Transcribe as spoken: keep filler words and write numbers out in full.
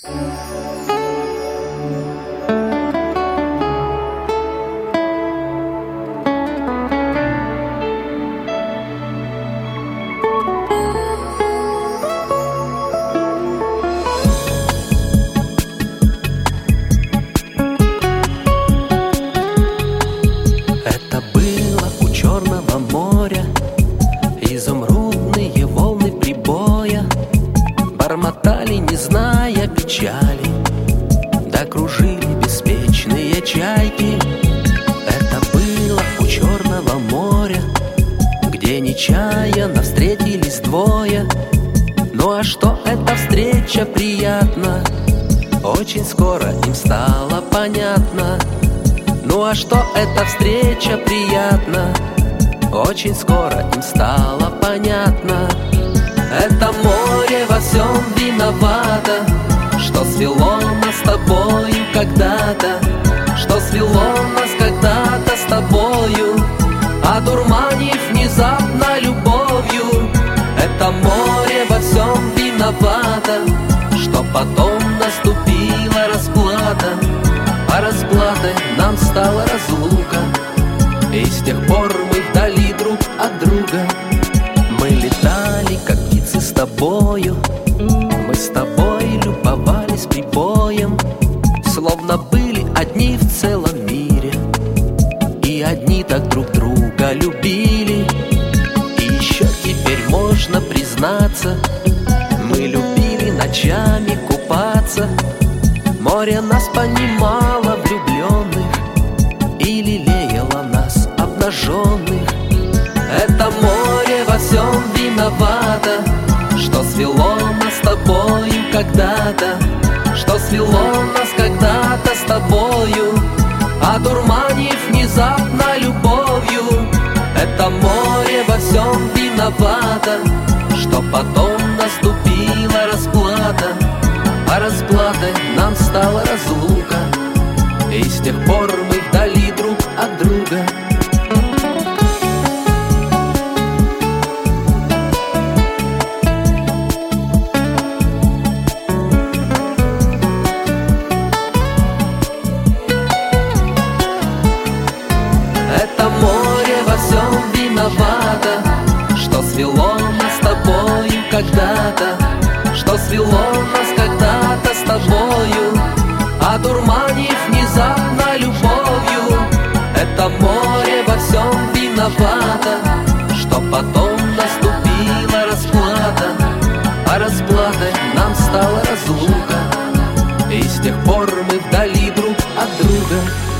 Это было у Черного моря, изумрудные волны прибоя бормотали, не зная печали, да кружили беспечные чайки. Это было у Черного моря, где нечаянно встретились двое. Ну а что эта встреча приятна, очень скоро им стало понятно. Ну а что эта встреча приятна, очень скоро им стало понятно. Это море во всем виновато, что свело нас с тобою когда-то, что свело нас когда-то с тобою, одурманив внезапно любовью. Это море во всем виновато, что потом наступила расплата, а расплатой нам стала разлука, и с тех пор мы вдали друг от друга. Мы летали, как птицы, с тобою, мы с тобой любовались прибоем, словно были одни в целом мире, и одни так друг друга любили. И еще теперь можно признаться, мы любили ночами купаться. Море нас понимало влюбленных и лелеяло нас обнаженных. Это море во всем виновато, что свело нас с тобою когда-то, что свело нас когда-то с тобою, одурманив внезапно любовью. Это море во всем виновато, что потом наступила расплата, а расплатой нам стала разлука, и с тех пор мы вдали друг от друга. Это море во всем виновато, что свело нас с тобою когда-то, что свело нас когда-то с тобою, одурманив внезапно любовью. Это море во всем виновато, что потом наступила расплата, а расплатой нам стала разлука, и с тех пор мы вдали друг от друга.